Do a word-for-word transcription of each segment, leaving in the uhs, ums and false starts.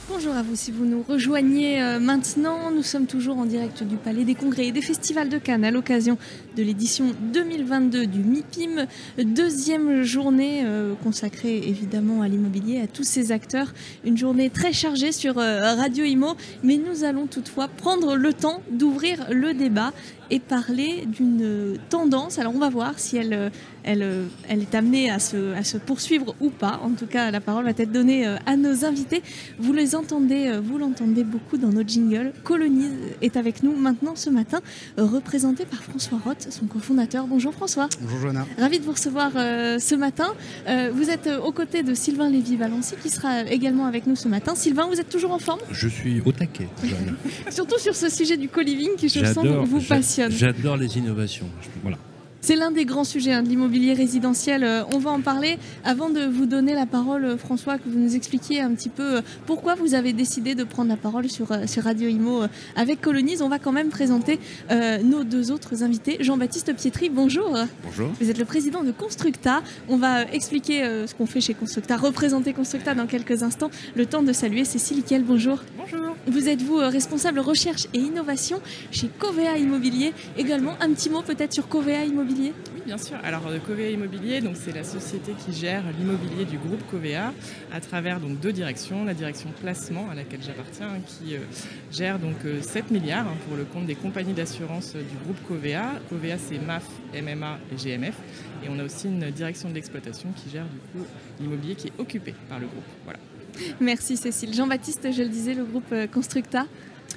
Bonjour à vous, si vous nous rejoignez euh, maintenant, nous sommes toujours en direct du Palais des Congrès et des Festivals de Cannes à l'occasion de l'édition deux mille vingt-deux du MIPIM, deuxième journée euh, consacrée évidemment à l'immobilier, à tous ces acteurs, une journée très chargée sur euh, Radio Imo, mais nous allons toutefois prendre le temps d'ouvrir le débat et parler d'une tendance. Alors on va voir si elle, elle, elle est amenée à se, à se poursuivre ou pas. En tout cas, la parole va être donnée à nos invités. Vous les entendez, vous l'entendez beaucoup dans nos jingles. Colonize est avec nous maintenant ce matin, représenté par François Roth, son cofondateur. Bonjour François. Bonjour Johanna. Ravi de vous recevoir euh, ce matin. Euh, vous êtes aux côtés de Sylvain Lévy-Valency qui sera également avec nous ce matin. Sylvain, vous êtes toujours en forme ? Je suis au taquet, Johanna. Surtout sur ce sujet du co-living qui, je J'adore, sens, vous j'a- passionne. J'adore les innovations. Voilà. C'est l'un des grands sujets hein, de l'immobilier résidentiel. Euh, on va en parler. Avant de vous donner la parole, euh, François, que vous nous expliquiez un petit peu euh, pourquoi vous avez décidé de prendre la parole sur, euh, sur Radio Imo euh, avec Colonize. On va quand même présenter euh, nos deux autres invités. Jean-Baptiste Pietri, bonjour. Bonjour. Vous êtes le président de Constructa. On va euh, expliquer euh, ce qu'on fait chez Constructa, représenter Constructa dans quelques instants. Le temps de saluer Cécile Ickel, bonjour. Bonjour. Vous êtes vous euh, responsable recherche et innovation chez Covea Immobilier. Également, un petit mot peut-être sur Covea Immobilier. Oui, bien sûr. Alors, euh, Covea Immobilier, donc, c'est la société qui gère l'immobilier du groupe Covea à travers donc, deux directions. La direction placement, à laquelle j'appartiens, hein, qui euh, gère donc, euh, sept milliards hein, pour le compte des compagnies d'assurance euh, du groupe Covea. Covea, c'est M A F, M M A et G M F. Et on a aussi une direction de l'exploitation qui gère du coup l'immobilier qui est occupé par le groupe. Voilà. Merci Cécile. Jean-Baptiste, je le disais, le groupe euh, Constructa.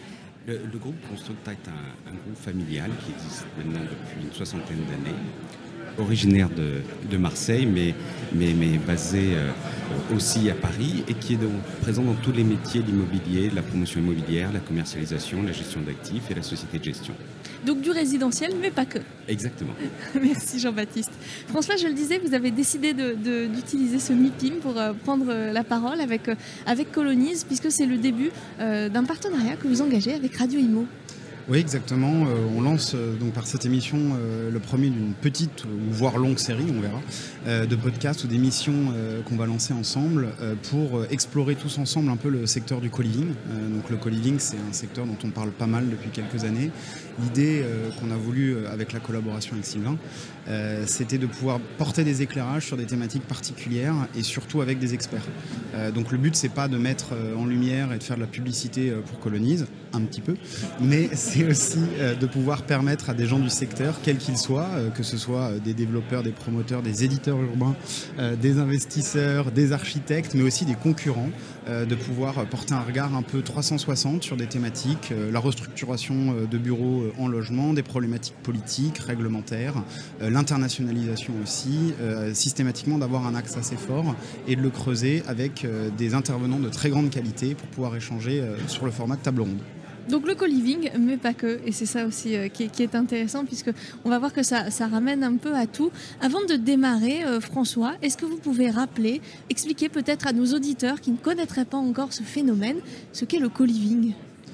Le, le groupe Constructa est un, un groupe familial qui existe maintenant depuis une soixantaine d'années, originaire de, de Marseille, mais, mais, mais basé euh, aussi à Paris et qui est donc présent dans tous les métiers de l'immobilier, de la promotion immobilière, la commercialisation, la gestion d'actifs et la société de gestion. Donc du résidentiel, mais pas que. Exactement. Merci Jean-Baptiste. François, je le disais, vous avez décidé de, de, d'utiliser ce MIPIM pour euh, prendre euh, la parole avec, euh, avec Colonize, puisque c'est le début euh, d'un partenariat que vous engagez avec Radio Imo. Oui, exactement. Euh, on lance euh, donc par cette émission euh, le premier d'une petite ou voire longue série, on verra, euh, de podcasts ou d'émissions euh, qu'on va lancer ensemble euh, pour euh, explorer tous ensemble un peu le secteur du co-living. Euh, donc le co-living, c'est un secteur dont on parle pas mal depuis quelques années. L'idée euh, qu'on a voulu euh, avec la collaboration avec Sylvain, euh, c'était de pouvoir porter des éclairages sur des thématiques particulières et surtout avec des experts. Euh, donc le but, c'est pas de mettre euh, en lumière et de faire de la publicité euh, pour Colonize, un petit peu, mais c'est aussi euh, de pouvoir permettre à des gens du secteur, quels qu'ils soient, euh, que ce soit euh, des développeurs, des promoteurs, des éditeurs urbains, euh, des investisseurs, des architectes, mais aussi des concurrents, euh, de pouvoir porter un regard un peu trois cent soixante sur des thématiques, euh, la restructuration euh, de bureaux euh, en logement, des problématiques politiques, réglementaires, euh, l'internationalisation aussi, euh, systématiquement d'avoir un axe assez fort et de le creuser avec euh, des intervenants de très grande qualité pour pouvoir échanger euh, sur le format de table ronde. Donc le co-living, mais pas que, et c'est ça aussi euh, qui, est, qui est intéressant, puisque on va voir que ça, ça ramène un peu à tout. Avant de démarrer, euh, François, est-ce que vous pouvez rappeler, expliquer peut-être à nos auditeurs qui ne connaîtraient pas encore ce phénomène, ce qu'est le co-living ?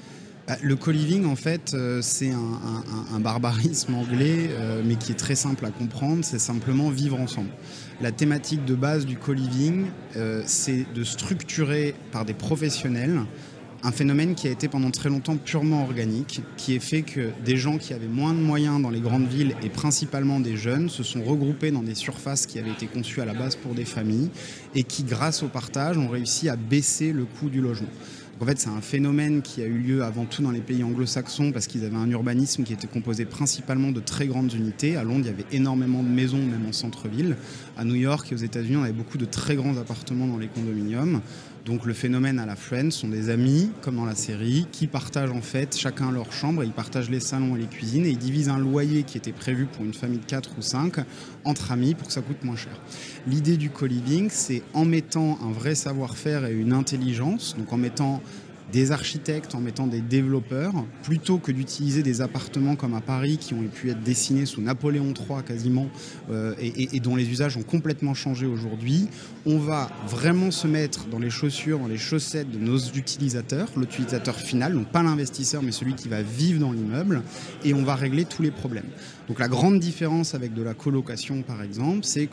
Le co-living, en fait, euh, c'est un, un, un barbarisme anglais, euh, mais qui est très simple à comprendre, c'est simplement vivre ensemble. La thématique de base du co-living, euh, c'est de structurer par des professionnels un phénomène qui a été pendant très longtemps purement organique, qui est fait que des gens qui avaient moins de moyens dans les grandes villes et principalement des jeunes se sont regroupés dans des surfaces qui avaient été conçues à la base pour des familles et qui, grâce au partage, ont réussi à baisser le coût du logement. En fait, c'est un phénomène qui a eu lieu avant tout dans les pays anglo-saxons parce qu'ils avaient un urbanisme qui était composé principalement de très grandes unités. À Londres, il y avait énormément de maisons, même en centre-ville. À New York et aux États-Unis, on avait beaucoup de très grands appartements dans les condominiums. Donc le phénomène à la Friends sont des amis, comme dans la série, qui partagent en fait chacun leur chambre, et ils partagent les salons et les cuisines, et ils divisent un loyer qui était prévu pour une famille de quatre ou cinq entre amis pour que ça coûte moins cher. L'idée du co-living, c'est en mettant un vrai savoir-faire et une intelligence, donc en mettant des architectes, en mettant des développeurs, plutôt que d'utiliser des appartements comme à Paris qui ont pu être dessinés sous Napoléon trois quasiment euh, et, et, et dont les usages ont complètement changé aujourd'hui. On va vraiment se mettre dans les chaussures, dans les chaussettes de nos utilisateurs, l'utilisateur final, donc pas l'investisseur mais celui qui va vivre dans l'immeuble, et on va régler tous les problèmes. Donc la grande différence avec de la colocation par exemple, c'est que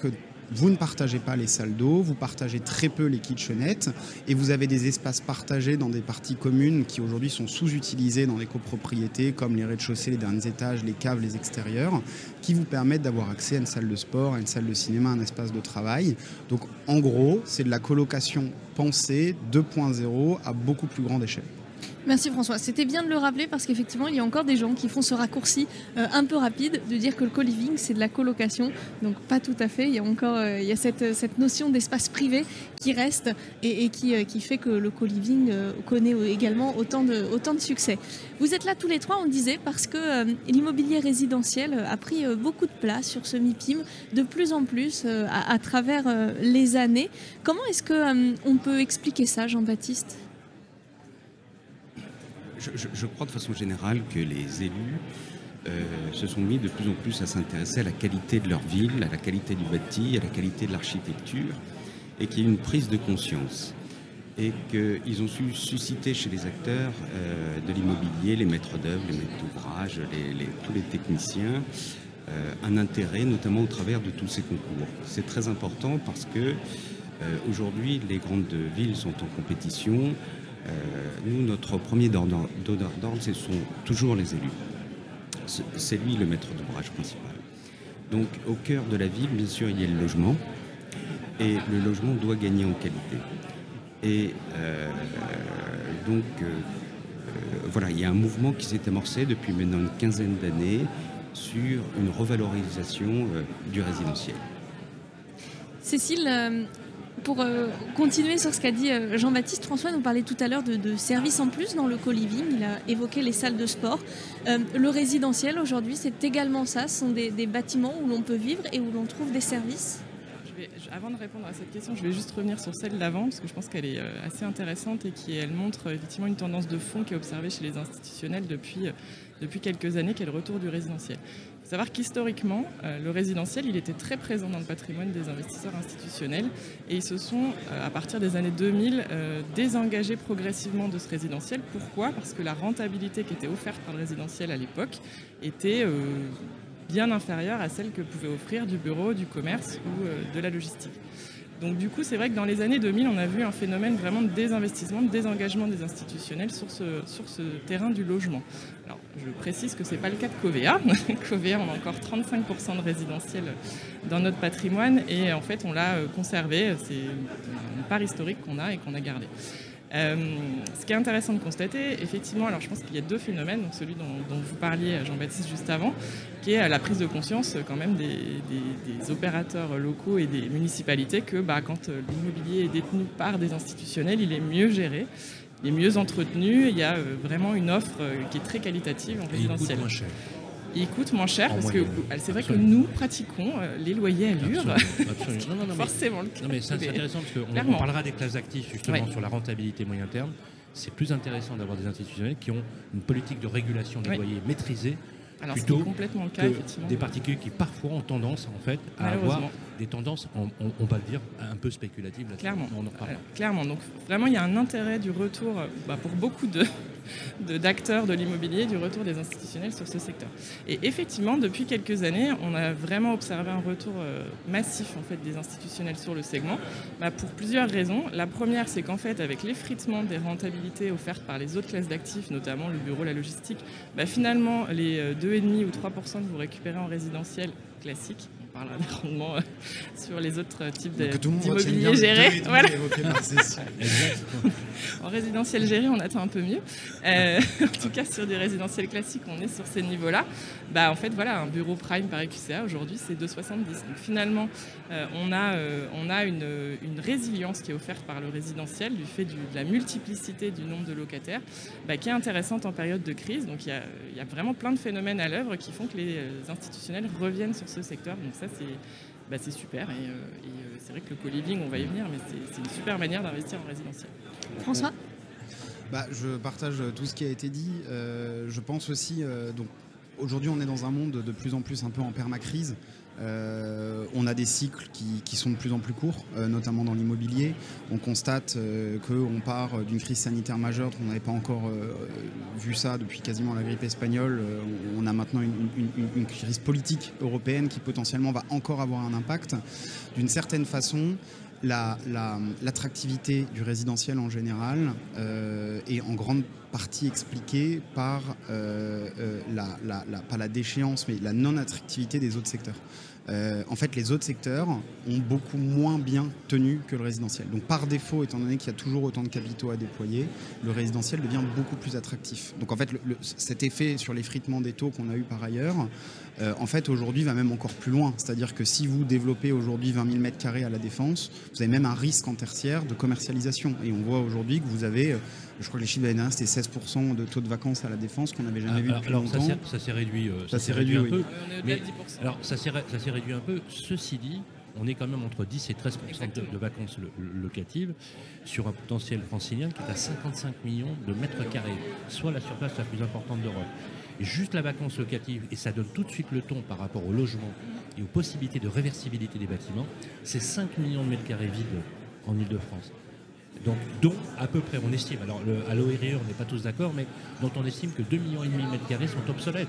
vous ne partagez pas les salles d'eau, vous partagez très peu les kitchenettes et vous avez des espaces partagés dans des parties communes qui aujourd'hui sont sous-utilisés dans les copropriétés comme les rez-de-chaussée, les derniers étages, les caves, les extérieurs qui vous permettent d'avoir accès à une salle de sport, à une salle de cinéma, à un espace de travail. Donc en gros, c'est de la colocation pensée deux point zéro à beaucoup plus grande échelle. Merci François. C'était bien de le rappeler parce qu'effectivement, il y a encore des gens qui font ce raccourci euh, un peu rapide de dire que le co-living, c'est de la colocation. Donc pas tout à fait. Il y a encore euh, il y a cette, cette notion d'espace privé qui reste et, et qui, euh, qui fait que le co-living euh, connaît également autant de, autant de succès. Vous êtes là tous les trois, on le disait, parce que euh, l'immobilier résidentiel a pris euh, beaucoup de place sur ce MIPIM, de plus en plus euh, à, à travers euh, les années. Comment est-ce qu'on euh, peut expliquer ça, Jean-Baptiste ? Je, je, je crois de façon générale que les élus euh, se sont mis de plus en plus à s'intéresser à la qualité de leur ville, à la qualité du bâti, à la qualité de l'architecture, et qu'il y a une prise de conscience. Et qu'ils ont su susciter chez les acteurs euh, de l'immobilier, les maîtres d'œuvre, les maîtres d'ouvrage, les, les, tous les techniciens, euh, un intérêt, notamment au travers de tous ces concours. C'est très important parce que euh, aujourd'hui, les grandes villes sont en compétition. Euh, nous, notre premier donneur d'ordre, ce sont toujours les élus. C'est lui le maître d'ouvrage principal. Donc, au cœur de la ville, bien sûr, il y a le logement. Et le logement doit gagner en qualité. Et euh, donc, euh, euh, voilà, il y a un mouvement qui s'est amorcé depuis maintenant une quinzaine d'années sur une revalorisation euh, du résidentiel. Cécile, euh... Pour euh, continuer sur ce qu'a dit euh, Jean-Baptiste, François nous parlait tout à l'heure de, de services en plus dans le co-living. Il a évoqué les salles de sport. Euh, le résidentiel aujourd'hui, c'est également ça. Ce sont des, des bâtiments où l'on peut vivre et où l'on trouve des services. Je vais, avant de répondre à cette question, je vais juste revenir sur celle d'avant parce que je pense qu'elle est euh, assez intéressante et qu'elle montre euh, effectivement une tendance de fond qui est observée chez les institutionnels depuis, euh, depuis quelques années, qui est le retour du résidentiel. Il faut savoir qu'historiquement, euh, le résidentiel, il était très présent dans le patrimoine des investisseurs institutionnels et ils se sont, euh, à partir des années deux mille, euh, désengagés progressivement de ce résidentiel. Pourquoi ? Parce que la rentabilité qui était offerte par le résidentiel à l'époque était euh, bien inférieure à celle que pouvait offrir du bureau, du commerce ou euh, de la logistique. Donc du coup, c'est vrai que dans les années deux mille, on a vu un phénomène vraiment de désinvestissement, de désengagement des institutionnels sur ce, sur ce terrain du logement. Alors, je précise que ce n'est pas le cas de Covea. Covea, on a encore trente-cinq pour cent de résidentiel dans notre patrimoine et en fait, on l'a conservé. C'est une part historique qu'on a et qu'on a gardée. Euh, ce qui est intéressant de constater, effectivement, alors je pense qu'il y a deux phénomènes, donc celui dont, dont vous parliez, Jean-Baptiste, juste avant, qui est la prise de conscience quand même des, des, des opérateurs locaux et des municipalités que bah, quand l'immobilier est détenu par des institutionnels, il est mieux géré, il est mieux entretenu, il y a vraiment une offre qui est très qualitative en résidentiel. Et il coûte moins cher. Il coûte moins cher en parce moyenne. que c'est vrai Absolument. que nous pratiquons les loyers à l'U R. Absolument. Absolument. Non, non, non, Forcément mais, le cas. non, mais c'est intéressant parce qu'on Clairement. on parlera des classes d'actifs justement Ouais. sur la rentabilité moyen terme. C'est plus intéressant d'avoir des institutionnels qui ont une politique de régulation des Ouais. loyers maîtrisée Alors c'est plutôt complètement le cas, que effectivement. des particuliers qui parfois ont tendance en fait à Malheureusement. avoir des tendances, on, on, on va le dire, un peu spéculatives là-dessus. Clairement. On en reparlera. Alors, clairement. Donc vraiment, il y a un intérêt du retour euh, bah, pour beaucoup de, de- d'acteurs de l'immobilier, du retour des institutionnels sur ce secteur. Et effectivement, depuis quelques années, on a vraiment observé un retour euh, massif en fait, des institutionnels sur le segment, bah, pour plusieurs raisons. La première, c'est qu'en fait, avec l'effritement des rentabilités offertes par les autres classes d'actifs, notamment le bureau, la logistique, bah, finalement, les euh, deux virgule cinq ou trois pour cent que vous récupérez en résidentiel classique, on parlera des rendements euh, sur les autres types de- Que tout le monde retienne d'immobilier bien les géré. deux et demi Voilà. évoqués par Cécile. En résidentiel géré, on attend un peu mieux. Euh, en tout cas, sur des résidentiels classiques, on est sur ces niveaux-là. Bah, en fait, voilà, un bureau prime par E Q C A, aujourd'hui, c'est deux virgule soixante-dix. Donc finalement, euh, on a, euh, on a une, une résilience qui est offerte par le résidentiel du fait du- de la multiplicité du nombre de locataires, bah, qui est intéressante en période de crise. Donc il y a, il y a vraiment plein de phénomènes à l'œuvre qui font que les euh, institutionnels reviennent sur ce secteur. Donc ça, c'est... Bah, c'est super et, euh, et euh, c'est vrai que le co-living, on va y venir, mais c'est, c'est une super manière d'investir en résidentiel. François ? Bah, je partage tout ce qui a été dit. Euh, je pense aussi, euh, donc aujourd'hui on est dans un monde de plus en plus un peu en permacrise. Euh, on a des cycles qui, qui sont de plus en plus courts, euh, notamment dans l'immobilier. On constate euh, qu'on part d'une crise sanitaire majeure, on n'avait pas encore euh, vu ça depuis quasiment la grippe espagnole. Euh, on a maintenant une, une, une, une crise politique européenne qui potentiellement va encore avoir un impact. D'une certaine façon, La, la, l'attractivité du résidentiel en général euh, est en grande partie expliquée par euh, euh, la, la, la, pas la déchéance, mais la non-attractivité des autres secteurs. Euh, en fait, les autres secteurs ont beaucoup moins bien tenu que le résidentiel. Donc, par défaut, étant donné qu'il y a toujours autant de capitaux à déployer, le résidentiel devient beaucoup plus attractif. Donc, en fait, le, le, cet effet sur l'effritement des taux qu'on a eu par ailleurs, euh, en fait, aujourd'hui, va même encore plus loin. C'est-à-dire que si vous développez aujourd'hui vingt mille mètres carrés à la Défense, vous avez même un risque en tertiaire de commercialisation. Et on voit aujourd'hui que vous avez, je crois que les chiffres de l'année dernière, c'était seize pour cent de taux de vacances à la Défense qu'on n'avait jamais ah, vu alors, depuis alors longtemps. Ça s'est réduit, euh, ça, ça s'est réduit, réduit un oui. peu. On est au-delà Mais, de dix pour cent. alors, ça s'est, ça s'est réduit un peu. Ceci dit, on est quand même entre dix et treize pour cent de, de vacances lo- locatives sur un potentiel francilien qui est à cinquante-cinq millions de mètres carrés, soit la surface la plus importante d'Europe. Et juste la vacance locative, et ça donne tout de suite le ton par rapport au logement et aux possibilités de réversibilité des bâtiments, c'est cinq millions de mètres carrés vides en Ile-de-France. Donc, dont à peu près, on estime, alors le, à l'O R E, on n'est pas tous d'accord, mais dont on estime que deux virgule cinq millions de mètres carrés sont obsolètes.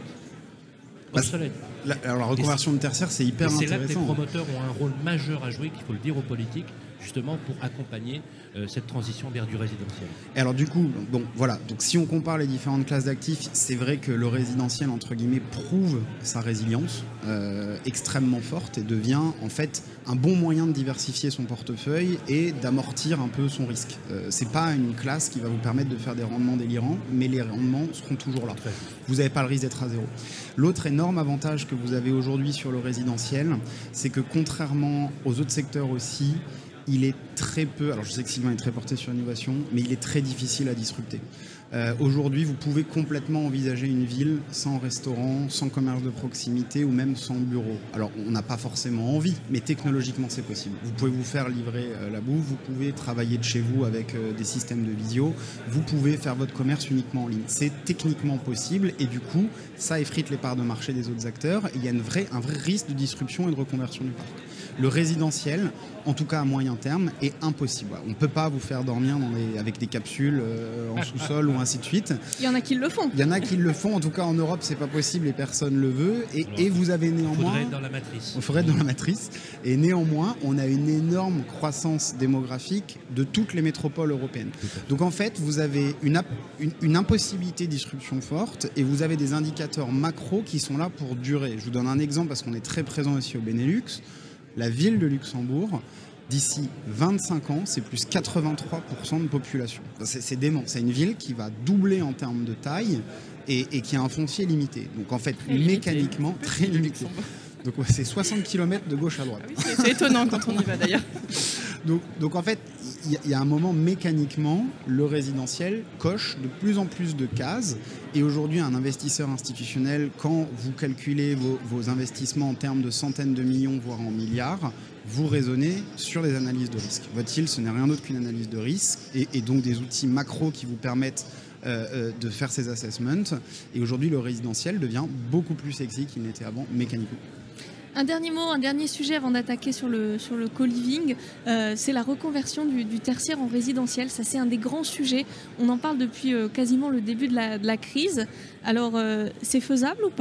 obsolètes. La, alors la reconversion de tertiaire, c'est hyper et c'est intéressant. là que les promoteurs ont un rôle majeur à jouer, qu'il faut le dire aux politiques, justement pour accompagner euh, cette transition vers du résidentiel. Et alors du coup, bon, voilà, donc si on compare les différentes classes d'actifs, c'est vrai que le résidentiel, entre guillemets, prouve sa résilience euh, extrêmement forte et devient en fait un bon moyen de diversifier son portefeuille et d'amortir un peu son risque. Euh, c'est pas une classe qui va vous permettre de faire des rendements délirants, mais les rendements seront toujours là. Vous n'avez pas le risque d'être à zéro. L'autre énorme avantage que vous avez aujourd'hui sur le résidentiel, c'est que contrairement aux autres secteurs aussi, il est très peu, alors je sais que Sylvain est très porté sur l'innovation, mais il est très difficile à disrupter. Euh, aujourd'hui, vous pouvez complètement envisager une ville sans restaurant, sans commerce de proximité ou même sans bureau. Alors, on n'a pas forcément envie, mais technologiquement, c'est possible. Vous pouvez vous faire livrer euh, la bouffe, vous pouvez travailler de chez vous avec euh, des systèmes de visio, vous pouvez faire votre commerce uniquement en ligne. C'est techniquement possible et du coup, ça effrite les parts de marché des autres acteurs et il y a une vraie, un vrai risque de disruption et de reconversion du parc. Le résidentiel, en tout cas à moyen terme, est impossible. On ne peut pas vous faire dormir dans les, avec des capsules euh, en sous-sol ou ainsi de suite. Il y en a qui le font. Il y en a qui le font. En tout cas, en Europe, c'est pas possible et personne le veut. Et, Alors, et vous avez néanmoins. Il faudrait être dans la matrice. Il faudrait être dans la matrice. Et néanmoins, on a une énorme croissance démographique de toutes les métropoles européennes. Donc en fait, vous avez une, une, une impossibilité de disruption forte et vous avez des indicateurs macro qui sont là pour durer. Je vous donne un exemple parce qu'on est très présent aussi au Benelux. La ville de Luxembourg, d'ici vingt-cinq ans, c'est plus quatre-vingt-trois pour cent de population. C'est, c'est dément. C'est une ville qui va doubler en termes de taille et, et qui a un foncier limité. Donc en fait, très mécaniquement, limité. très limité. Donc ouais, c'est soixante kilomètres de gauche à droite. Ah oui, c'est, c'est étonnant quand on y va d'ailleurs. Donc, donc en fait, il y, y a un moment, mécaniquement, le résidentiel coche de plus en plus de cases. Et aujourd'hui, un investisseur institutionnel, quand vous calculez vos, vos investissements en termes de centaines de millions, voire en milliards, vous raisonnez sur des analyses de risque. Votre yield, ce n'est rien d'autre qu'une analyse de risque et, et donc des outils macro qui vous permettent euh, euh, de faire ces assessments. Et aujourd'hui, le résidentiel devient beaucoup plus sexy qu'il n'était avant, mécaniquement. Un dernier mot, un dernier sujet avant d'attaquer sur le, sur le co-living, euh, c'est la reconversion du, du tertiaire en résidentiel. Ça, c'est un des grands sujets. On en parle depuis euh, quasiment le début de la, de la crise. Alors, euh, c'est faisable ou pas ?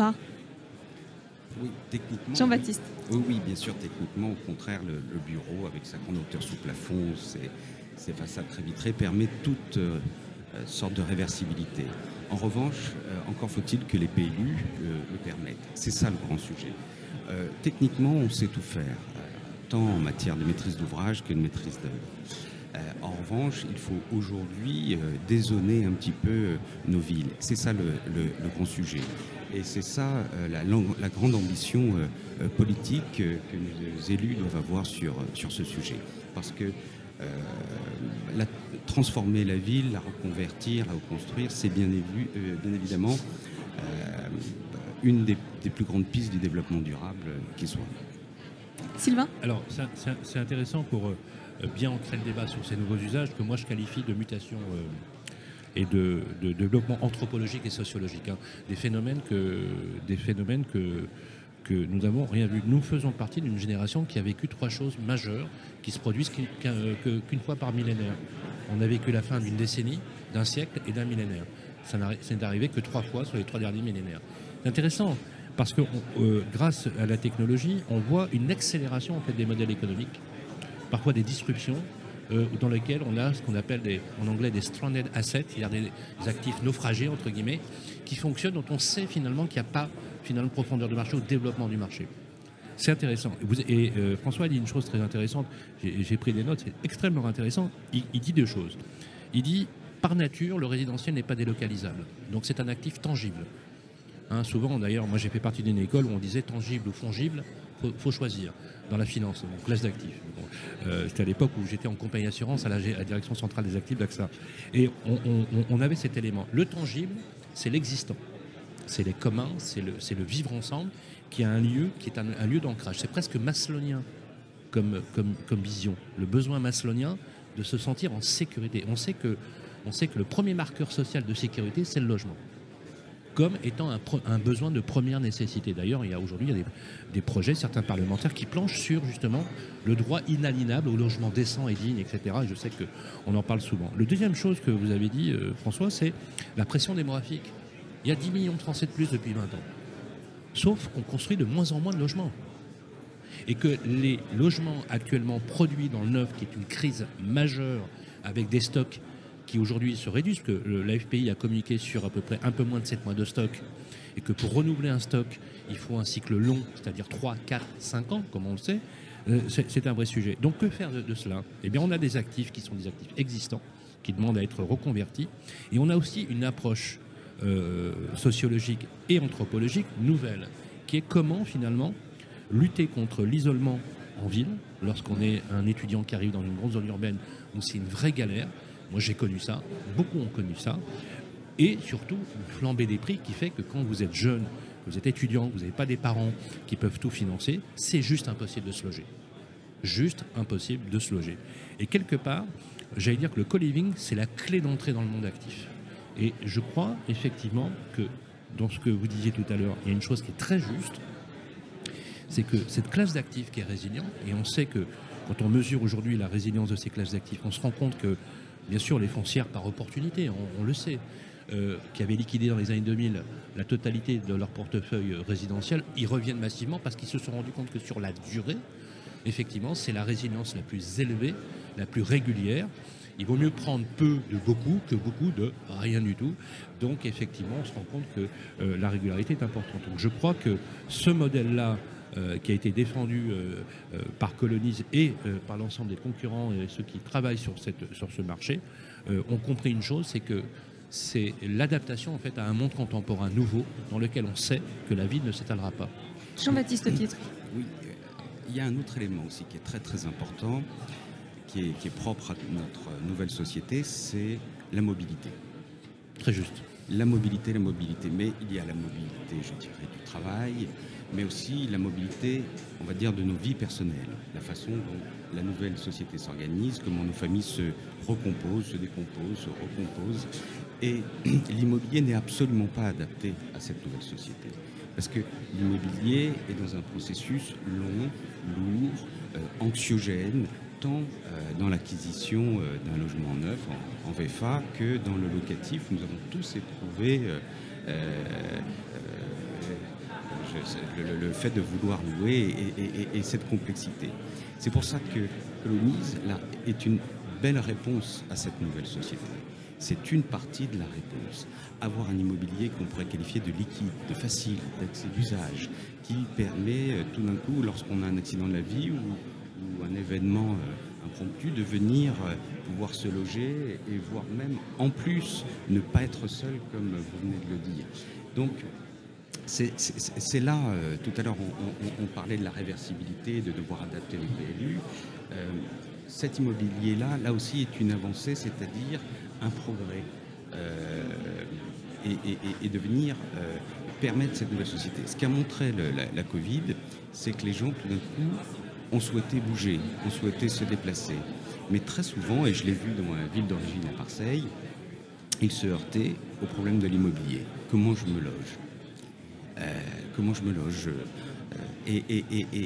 Oui, techniquement. Jean-Baptiste. Oui, oui, bien sûr, techniquement, au contraire, le, le bureau, avec sa grande hauteur sous plafond, ses, ses façades très vitrées, permet toute euh, sorte de réversibilité. En revanche, euh, encore faut-il que les P L U euh, le permettent. C'est ça le grand sujet. Euh, techniquement, on sait tout faire, euh, tant en matière de maîtrise d'ouvrage que de maîtrise d'œuvre. Euh, en revanche, il faut aujourd'hui euh, dézoner un petit peu euh, nos villes. C'est ça le, le, le grand sujet. Et c'est ça euh, la, la grande ambition euh, politique euh, que nos élus doivent avoir sur, sur ce sujet. Parce que euh, la, transformer la ville, la reconvertir, la reconstruire, c'est bien, évu, euh, bien évidemment euh, une des, des plus grandes pistes du développement durable euh, qui soit. Sylvain ? Alors, c'est, c'est, c'est intéressant pour euh, bien ancrer le débat sur ces nouveaux usages que moi je qualifie de mutation euh, et de, de, de développement anthropologique et sociologique. Hein. Des phénomènes que, des phénomènes que que nous n'avons rien vu. Nous faisons partie d'une génération qui a vécu trois choses majeures qui se produisent qu'une, qu'une fois par millénaire. On a vécu la fin d'une décennie, d'un siècle et d'un millénaire. Ça n'est arrivé que trois fois sur les trois derniers millénaires. C'est intéressant parce que euh, grâce à la technologie, on voit une accélération en fait, des modèles économiques, parfois des disruptions euh, dans lesquelles on a ce qu'on appelle des, en anglais des stranded assets, c'est-à-dire des, des actifs naufragés, entre guillemets, qui fonctionnent, dont on sait finalement qu'il n'y a pas finalement de profondeur de marché ou de développement du marché. C'est intéressant. Et, vous, et euh, François dit une chose très intéressante, j'ai, j'ai pris des notes, c'est extrêmement intéressant. Il, il dit deux choses. Il dit, par nature, le résidentiel n'est pas délocalisable. Donc c'est un actif tangible. Hein, souvent, d'ailleurs, moi j'ai fait partie d'une école où on disait tangible ou fongible, il faut, faut choisir dans la finance, donc classe d'actifs. Bon, euh, c'était à l'époque où j'étais en compagnie assurance à la, à la direction centrale des actifs d'A X A. Et on, on, on avait cet élément. Le tangible, c'est l'existant. C'est les communs, c'est le, c'est le vivre ensemble, qui a un lieu, qui est un, un lieu d'ancrage. C'est presque maslonien comme, comme, comme vision. Le besoin maslonien de se sentir en sécurité. On sait que, on sait que le premier marqueur social de sécurité, c'est le logement, comme étant un, un besoin de première nécessité. D'ailleurs, il y a aujourd'hui il y a des, des projets, certains parlementaires, qui planchent sur justement le droit inaliénable au logement décent et digne, et cetera. Et je sais qu'on en parle souvent. La deuxième chose que vous avez dit, euh, François, c'est la pression démographique. Il y a dix millions de Français de plus depuis vingt ans. Sauf qu'on construit de moins en moins de logements. Et que les logements actuellement produits dans le neuf, qui est une crise majeure, avec des stocks qui aujourd'hui se réduisent, parce que l'A F P I a communiqué sur à peu près un peu moins de sept mois de stock, et que pour renouveler un stock, il faut un cycle long, c'est-à-dire trois, quatre, cinq ans, comme on le sait, c'est, c'est un vrai sujet. Donc que faire de, de cela ? Eh bien, on a des actifs qui sont des actifs existants, qui demandent à être reconvertis, et on a aussi une approche Euh, sociologique et anthropologique nouvelle, qui est comment finalement lutter contre l'isolement en ville, lorsqu'on est un étudiant qui arrive dans une grande zone urbaine où c'est une vraie galère. Moi j'ai connu ça, beaucoup ont connu ça, et surtout une flambée des prix qui fait que quand vous êtes jeune, vous êtes étudiant, vous n'avez pas des parents qui peuvent tout financer, c'est juste impossible de se loger. Juste impossible de se loger. Et quelque part, j'allais dire que le co-living, c'est la clé d'entrée dans le monde actif. Et je crois effectivement que dans ce que vous disiez tout à l'heure, il y a une chose qui est très juste, c'est que cette classe d'actifs qui est résiliente, et on sait que quand on mesure aujourd'hui la résilience de ces classes d'actifs, on se rend compte que, bien sûr, les foncières par opportunité, on, on le sait, euh, qui avaient liquidé dans les années deux mille la totalité de leur portefeuille résidentiel, ils reviennent massivement parce qu'ils se sont rendus compte que sur la durée, effectivement, c'est la résilience la plus élevée, la plus régulière. Il vaut mieux prendre peu de beaucoup que beaucoup de rien du tout. Donc, effectivement, on se rend compte que euh, la régularité est importante. Donc, je crois que ce modèle-là, euh, qui a été défendu euh, euh, par Colonize et euh, par l'ensemble des concurrents et ceux qui travaillent sur, cette, sur ce marché, euh, ont compris une chose, c'est que c'est l'adaptation en fait, à un monde contemporain nouveau dans lequel on sait que la vie ne s'étalera pas. Jean-Baptiste Pietri. Oui, il y a un autre élément aussi qui est très très important, Qui est, qui est propre à notre nouvelle société, c'est la mobilité. Très juste. La mobilité, la mobilité. Mais il y a la mobilité, je dirais, du travail, mais aussi la mobilité, on va dire, de nos vies personnelles. La façon dont la nouvelle société s'organise, comment nos familles se recomposent, se décomposent, se recomposent. Et l'immobilier n'est absolument pas adapté à cette nouvelle société. Parce que l'immobilier est dans un processus long, lourd, euh, anxiogène, tant euh, dans l'acquisition euh, d'un logement neuf en, en V F A que dans le locatif. Nous avons tous éprouvé euh, euh, je, le, le fait de vouloir louer et, et, et, et cette complexité. C'est pour ça que Colonize là, est une belle réponse à cette nouvelle société. C'est une partie de la réponse. Avoir un immobilier qu'on pourrait qualifier de liquide, de facile, d'accès d'usage, qui permet euh, tout d'un coup, lorsqu'on a un accident de la vie ou ou un événement euh, impromptu, de venir euh, pouvoir se loger et voire même en plus ne pas être seul comme vous venez de le dire. Donc c'est, c'est, c'est là, euh, tout à l'heure on, on, on parlait de la réversibilité, de devoir adapter le P L U. Euh, cet immobilier-là, là aussi est une avancée, c'est-à-dire un progrès euh, et, et, et de venir euh, permettre cette nouvelle société. Ce qu'a montré le, la, la Covid, c'est que les gens tout d'un coup on souhaitait bouger, on souhaitait se déplacer. Mais très souvent, et je l'ai vu dans ma ville d'origine à Marseille, ils se heurtaient au problème de l'immobilier. Comment je me loge euh, Comment je me loge euh, Et, et, et, et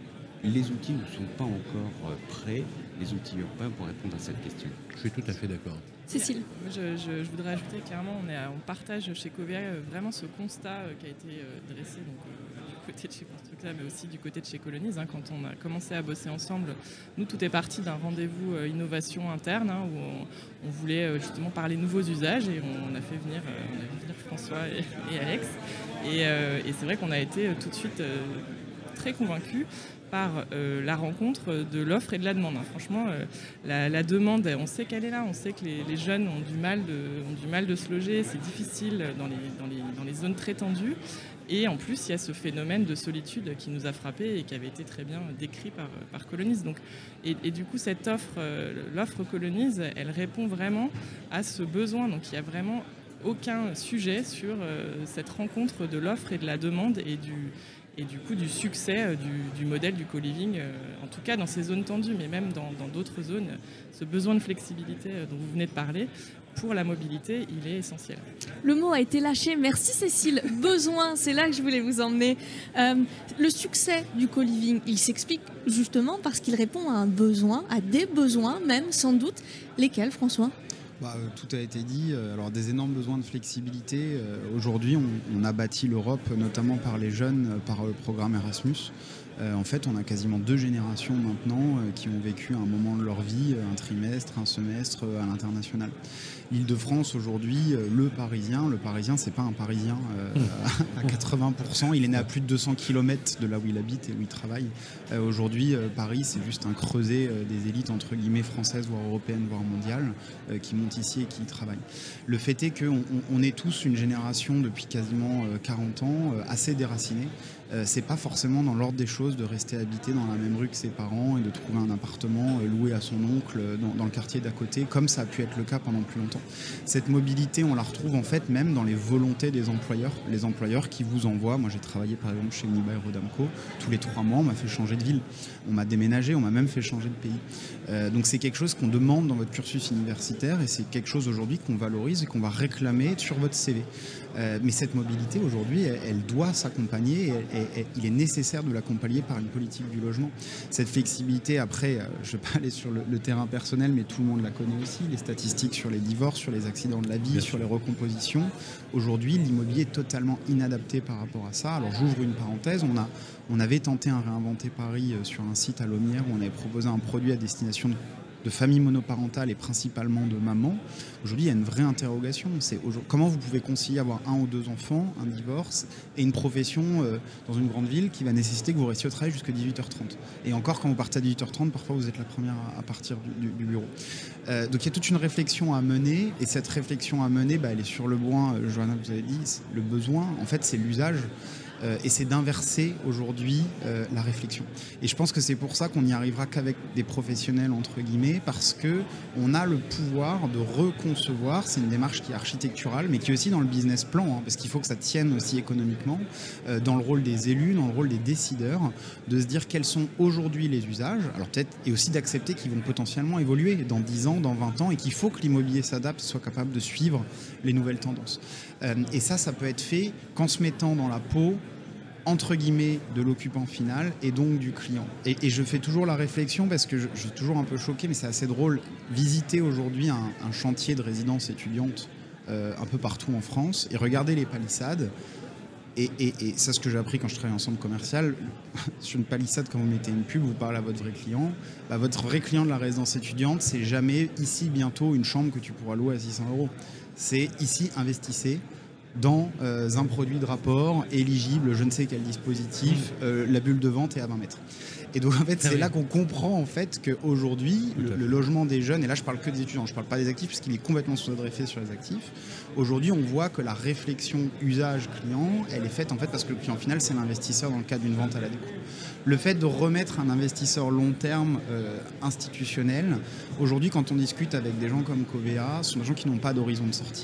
les outils ne sont pas encore prêts, les outils urbains, pour répondre à cette question. Je suis tout à fait d'accord. Cécile. Je, je, je voudrais ajouter clairement, on, est à, on partage chez Covea vraiment ce constat qui a été dressé donc, du côté de chez Constructa, mais aussi du côté de chez Colonize. Hein, quand on a commencé à bosser ensemble, nous, tout est parti d'un rendez-vous euh, innovation interne hein, où on, on voulait euh, justement parler nouveaux usages et on, on a fait venir, euh, on a fait venir François et, et Alex. Et, euh, et c'est vrai qu'on a été euh, tout de suite euh, très convaincus par euh, la rencontre de l'offre et de la demande. Hein. Franchement, euh, la, la demande, on sait qu'elle est là, on sait que les, les jeunes ont du, mal de, ont du mal de se loger, c'est difficile dans les, dans, les, dans les zones très tendues. Et en plus, il y a ce phénomène de solitude qui nous a frappés et qui avait été très bien décrit par, par Colonize. Donc, et, et du coup, cette offre, euh, l'offre Colonize, elle répond vraiment à ce besoin. Donc il n'y a vraiment aucun sujet sur euh, cette rencontre de l'offre et de la demande et du... et du coup du succès euh, du, du modèle du co-living, euh, en tout cas dans ces zones tendues, mais même dans, dans d'autres zones, ce besoin de flexibilité euh, dont vous venez de parler, pour la mobilité, il est essentiel. Le mot a été lâché, merci Cécile. Besoin, c'est là que je voulais vous emmener. Euh, le succès du co-living, il s'explique justement parce qu'il répond à un besoin, à des besoins même sans doute. Lesquels, François ? Bah, tout a été dit. Alors, des énormes besoins de flexibilité. Aujourd'hui, on, on a bâti l'Europe, notamment par les jeunes, par le programme Erasmus. Euh, en fait, on a quasiment deux générations maintenant euh, qui ont vécu un moment de leur vie, un trimestre, un semestre euh, à l'international. L'Île-de-France, aujourd'hui, euh, le Parisien, le Parisien, c'est pas un Parisien euh, à quatre-vingts pour cent. Il est né à plus de deux cents kilomètres de là où il habite et où il travaille. Euh, aujourd'hui, euh, Paris, c'est juste un creuset euh, des élites, entre guillemets, françaises, voire européennes, voire mondiales, euh, qui montent ici et qui y travaillent. Le fait est qu'on on, on est tous une génération depuis quasiment euh, quarante ans, euh, assez déracinée. Euh, c'est pas forcément dans l'ordre des choses de rester habité dans la même rue que ses parents et de trouver un appartement euh, loué à son oncle euh, dans, dans le quartier d'à côté, comme ça a pu être le cas pendant plus longtemps. Cette mobilité, on la retrouve en fait même dans les volontés des employeurs. Les employeurs qui vous envoient, moi j'ai travaillé par exemple chez Unibail Rodamco, tous les trois mois on m'a fait changer de ville, on m'a déménagé, on m'a même fait changer de pays. Euh, donc c'est quelque chose qu'on demande dans votre cursus universitaire et c'est quelque chose aujourd'hui qu'on valorise et qu'on va réclamer sur votre C V. Euh, mais cette mobilité aujourd'hui, elle, elle doit s'accompagner et, et, et il est nécessaire de l'accompagner par une politique du logement. Cette flexibilité, après, euh, je ne vais pas aller sur le, le terrain personnel, mais tout le monde la connaît aussi, les statistiques sur les divorces, sur les accidents de la vie, Bien sur sûr. les recompositions. Aujourd'hui, l'immobilier est totalement inadapté par rapport à ça. Alors j'ouvre une parenthèse, on, a, on avait tenté un Réinventer Paris euh, sur un site à Lomière où on avait proposé un produit à destination de de familles monoparentales et principalement de mamans. Aujourd'hui, il y a une vraie interrogation. C'est comment vous pouvez concilier avoir un ou deux enfants, un divorce et une profession euh, dans une grande ville qui va nécessiter que vous restiez au travail jusqu'à dix-huit heures trente. Et encore, quand vous partez à dix-huit heures trente, parfois vous êtes la première à, à partir du, du, du bureau. Euh, donc il y a toute une réflexion à mener et cette réflexion à mener, bah, elle est sur le point, euh, Johanna, vous avez dit, le besoin, en fait, c'est l'usage. Euh, et c'est d'inverser aujourd'hui euh, la réflexion. Et je pense que c'est pour ça qu'on n'y arrivera qu'avec des professionnels, entre guillemets, parce qu'on a le pouvoir de reconcevoir, c'est une démarche qui est architecturale, mais qui est aussi dans le business plan, hein, parce qu'il faut que ça tienne aussi économiquement, euh, dans le rôle des élus, dans le rôle des décideurs, de se dire quels sont aujourd'hui les usages, alors peut-être, et aussi d'accepter qu'ils vont potentiellement évoluer dans dix ans, dans vingt ans, et qu'il faut que l'immobilier s'adapte, soit capable de suivre les nouvelles tendances. Euh, et ça, ça peut être fait qu'en se mettant dans la peau entre guillemets de l'occupant final et donc du client. Et, et je fais toujours la réflexion parce que je, je suis toujours un peu choqué, mais c'est assez drôle. Visiter aujourd'hui un, un chantier de résidence étudiante euh, un peu partout en France et regarder les palissades. Et, et, et ça, ce que j'ai appris quand je travaillais en centre commercial, sur une palissade, quand vous mettez une pub, vous parlez à votre vrai client. Bah, votre vrai client de la résidence étudiante, c'est jamais ici bientôt une chambre que tu pourras louer à six cents euros. C'est ici, investissez dans euh, un produit de rapport éligible, je ne sais quel dispositif, euh, la bulle de vente est à vingt mètres. Et donc en fait c'est ah oui. là qu'on comprend en fait qu'aujourd'hui le, le logement des jeunes, et là je parle que des étudiants, je parle pas des actifs parce qu'il est complètement sous-adressé sur les actifs. Aujourd'hui on voit que la réflexion usage client, elle est faite en fait parce que le client final c'est l'investisseur dans le cadre d'une vente à la déco. Le fait de remettre un investisseur long terme euh, institutionnel, aujourd'hui quand on discute avec des gens comme Covea, ce sont des gens qui n'ont pas d'horizon de sortie.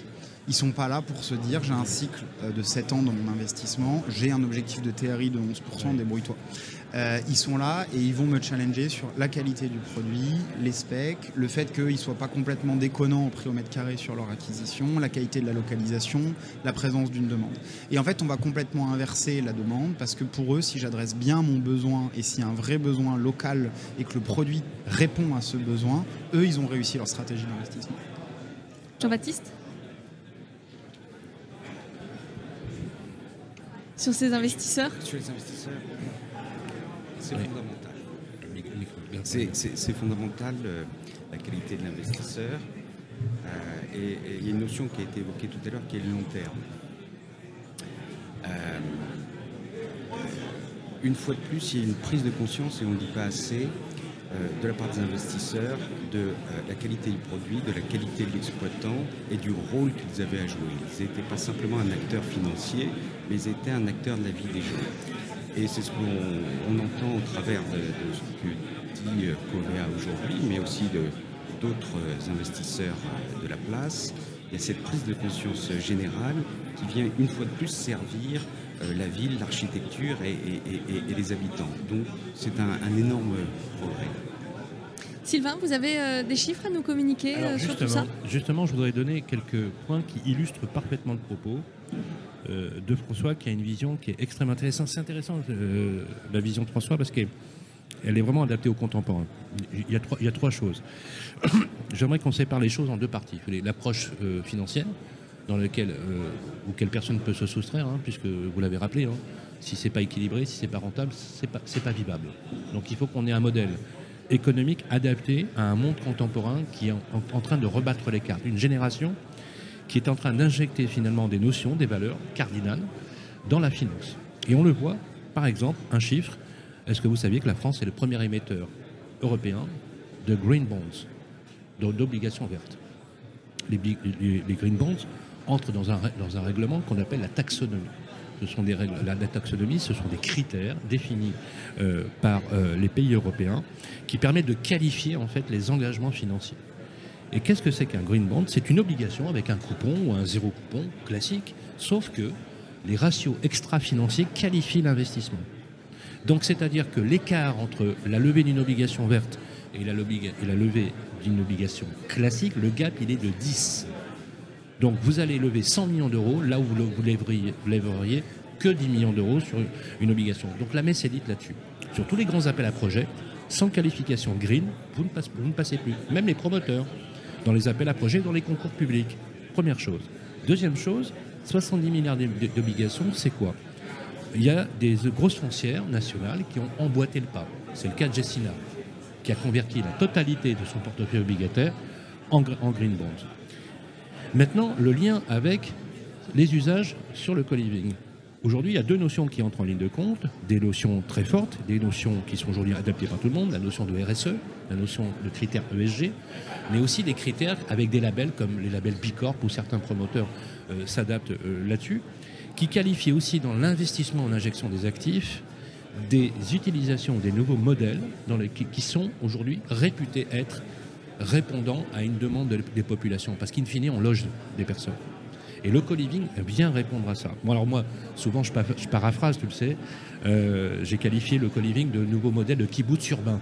Ils ne sont pas là pour se dire j'ai un cycle de sept ans dans mon investissement, j'ai un objectif de T R I de onze pour cent, débrouille-toi. Euh, ils sont là et ils vont me challenger sur la qualité du produit, les specs, le fait qu'ils ne soient pas complètement déconnants au prix au mètre carré sur leur acquisition, la qualité de la localisation, la présence d'une demande. Et en fait, on va complètement inverser la demande parce que pour eux, si j'adresse bien mon besoin et s'il y a un vrai besoin local et que le produit répond à ce besoin, eux, ils ont réussi leur stratégie d'investissement. Jean-Baptiste ? Sur ces investisseurs ? Sur les investisseurs, c'est Oui. fondamental. Micro- C'est, c'est- c'est fondamental, euh, la qualité de l'investisseur. Euh, et et il y a une notion qui a été évoquée tout à l'heure, qui est le long terme. Euh, une fois de plus, il y a une prise de conscience, et on ne dit pas assez, euh, de la part des investisseurs, de euh, la qualité du produit, de la qualité de l'exploitant et du rôle qu'ils avaient à jouer. Ils n'étaient pas simplement un acteur financier, mais ils étaient un acteur de la vie des gens. Et c'est ce qu'on on entend au travers de, de ce que dit euh, Covea aujourd'hui, mais aussi de d'autres euh, investisseurs euh, de la place. Il y a cette prise de conscience euh, générale qui vient une fois de plus servir euh, la ville, l'architecture et, et- et- et les habitants. Donc c'est un, un énorme progrès. Sylvain, vous avez euh, des chiffres à nous communiquer Alors, euh, sur tout ça ? justement, justement, je voudrais donner quelques points qui illustrent parfaitement le propos euh, de François, qui a une vision qui est extrêmement intéressante. C'est intéressant, euh, la vision de François, parce qu'elle elle est vraiment adaptée aux contemporains. Il y a trois, il y a trois choses. J'aimerais qu'on sépare les choses en deux parties. Il y a l'approche euh, financière, dans laquelle euh, auquel personne ne peut se soustraire, hein, puisque vous l'avez rappelé, hein, si c'est pas équilibré, si c'est pas rentable, c'est pas, c'est pas vivable. Donc il faut qu'on ait un modèle économique adapté à un monde contemporain qui est en, en- en train de rebattre les cartes. Une génération qui est en train d'injecter finalement des notions, des valeurs cardinales dans la finance. Et on le voit, par exemple, un chiffre. Est-ce que vous saviez que la France est le premier émetteur européen de green bonds, donc d'obligations vertes? Les, bi- les- les green bonds entrent dans un, rè- dans un règlement qu'on appelle la taxonomie. Ce sont des règles, la, la taxonomie, ce sont des critères définis euh, par euh, les pays européens qui permettent de qualifier en fait les engagements financiers. Et qu'est-ce que c'est qu'un green bond? C'est une obligation avec un coupon ou un zéro coupon classique, sauf que les ratios extra-financiers qualifient l'investissement. Donc c'est-à-dire que l'écart entre la levée d'une obligation verte et la, lobliga- et la levée d'une obligation classique, le gap il est de dix. Donc vous allez lever cent millions d'euros là où vous, le- vous lèveriez, vous lèveriez que dix millions d'euros sur une, une obligation. Donc la messe est dite là-dessus. Sur tous les grands appels à projets, sans qualification green, vous ne, passe- vous ne passez plus. Même les promoteurs, dans les appels à projets, dans les concours publics. Première chose. Deuxième chose, soixante-dix milliards d'ob- d'obligations, c'est quoi? Il y a des grosses foncières nationales qui ont emboîté le pas. C'est le cas de Gessina, qui a converti la totalité de son portefeuille obligataire en, gr- en green bonds. Maintenant, le lien avec les usages sur le co-living. Aujourd'hui, il y a deux notions qui entrent en ligne de compte, des notions très fortes, des notions qui sont aujourd'hui adaptées par tout le monde, la notion de R S E, la notion de critères E S G, mais aussi des critères avec des labels comme les labels B Corp où certains promoteurs euh, s'adaptent euh, là-dessus, qui qualifient aussi dans l'investissement en injection des actifs des utilisations des nouveaux modèles dans les, qui, qui sont aujourd'hui réputés être répondant à une demande de- des populations, parce qu'in fine, on loge des personnes. Et le co-living vient répondre à ça. Bon, alors moi, souvent, je, pa- je paraphrase, tu le sais, euh, j'ai qualifié le co-living de nouveau modèle de kibbutz urbain,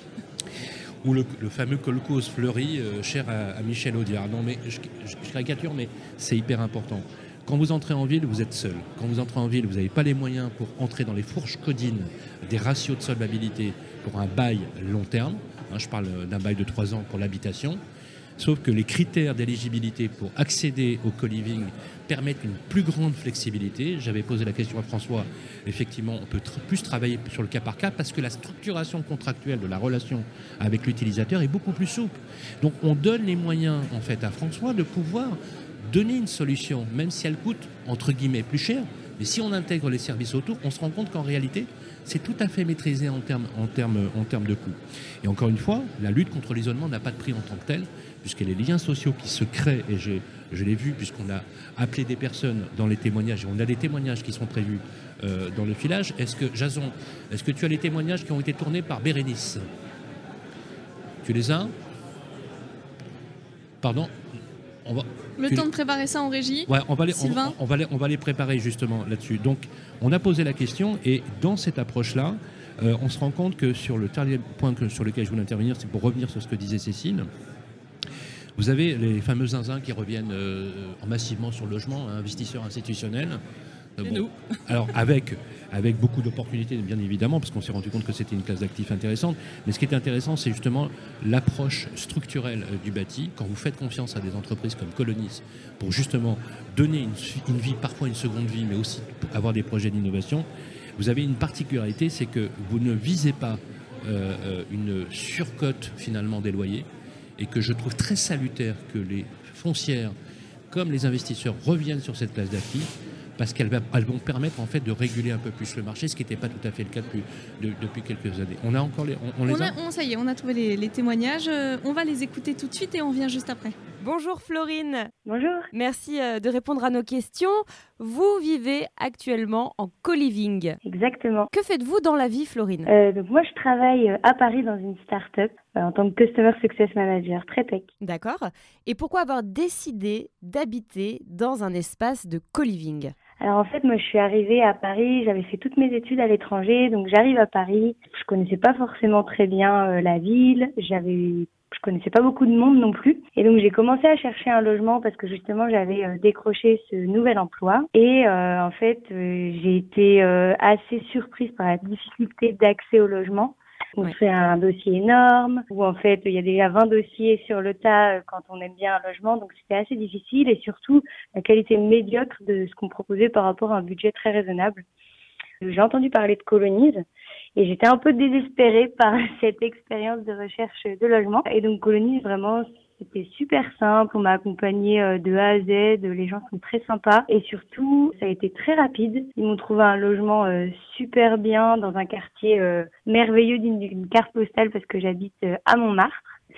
ou le, le fameux kolkhoz fleuri, euh, cher à, à Michel Audiard. Non, mais je, je, je caricature, mais c'est hyper important. Quand vous entrez en ville, vous êtes seul. Quand vous entrez en ville, vous n'avez pas les moyens pour entrer dans les fourches codines des ratios de solvabilité pour un bail long terme. Hein, je parle d'un bail de trois ans pour l'habitation. Sauf que les critères d'éligibilité pour accéder au co-living permettent une plus grande flexibilité. J'avais posé la question à François. Effectivement, on peut tr- plus travailler sur le cas par cas parce que la structuration contractuelle de la relation avec l'utilisateur est beaucoup plus souple. Donc on donne les moyens en fait à François de pouvoir donner une solution, même si elle coûte entre guillemets plus cher. Mais si on intègre les services autour, on se rend compte qu'en réalité, c'est tout à fait maîtrisé en termes, en termes, en termes de coûts. Et encore une fois, la lutte contre l'isolement n'a pas de prix en tant que tel, puisque les liens sociaux qui se créent, et je, je l'ai vu puisqu'on a appelé des personnes dans les témoignages, et on a des témoignages qui sont prévus euh, dans le filage. Est-ce que, Jason, est-ce que tu as les témoignages qui ont été tournés par Bérénice? Tu les as? Pardon? On va... Le temps de préparer ça en régie. Ouais, on va les, Sylvain. on, on va les, on va les préparer justement là-dessus. Donc, on a posé la question et dans cette approche-là, euh, on se rend compte que sur le dernier point que, sur lequel je voulais intervenir, c'est pour revenir sur ce que disait Cécile. Vous avez les fameux zinzins qui reviennent euh, massivement sur le logement, hein, investisseurs institutionnels. Euh, Et bon, nous. Alors avec, avec beaucoup d'opportunités, bien évidemment, parce qu'on s'est rendu compte que c'était une classe d'actifs intéressante. Mais ce qui est intéressant, c'est justement l'approche structurelle euh, du bâti. Quand vous faites confiance à des entreprises comme Colonis pour justement donner une, une vie, parfois une seconde vie, mais aussi pour avoir des projets d'innovation, vous avez une particularité, c'est que vous ne visez pas euh, euh, une surcote finalement des loyers, et que je trouve très salutaire que les foncières, comme les investisseurs, reviennent sur cette classe d'actifs, parce qu'elles va- elles vont permettre en fait de réguler un peu plus le marché, ce qui n'était pas tout à fait le cas depuis, de- depuis quelques années. On a encore les, on, on les On a. a- on- ça y est, on a trouvé les, les témoignages. Euh, on va les écouter tout de suite et on revient juste après. Bonjour Florine, Bonjour. merci euh, de répondre à nos questions. Vous vivez actuellement en co-living. Exactement. Que faites-vous dans la vie Florine? Euh, donc moi, je travaille euh, à Paris dans une start-up euh, en tant que Customer Success Manager, très tech. D'accord. Et pourquoi avoir décidé d'habiter dans un espace de co-living? Alors en fait, moi, je suis arrivée à Paris, j'avais fait toutes mes études à l'étranger, donc j'arrive à Paris. Je connaissais pas forcément très bien euh, la ville, j'avais, je connaissais pas beaucoup de monde non plus, et donc j'ai commencé à chercher un logement parce que justement j'avais euh, décroché ce nouvel emploi. Et euh, en fait, euh, j'ai été euh, assez surprise par la difficulté d'accès au logement. On Ouais. fait un dossier énorme, où en fait il y a déjà vingt dossiers sur le tas euh, quand on aime bien un logement, donc c'était assez difficile, et surtout la qualité médiocre de ce qu'on proposait par rapport à un budget très raisonnable. Euh, J'ai entendu parler de Colonize et j'étais un peu désespérée par cette expérience de recherche de logement. Et donc Colonize, vraiment, c'était super simple, on m'a accompagnée euh, de A à Z, les gens sont très sympas et surtout ça a été très rapide. Ils m'ont trouvé un logement euh, super bien dans un quartier euh, merveilleux d'une, d'une carte postale parce que j'habite euh, à Montmartre.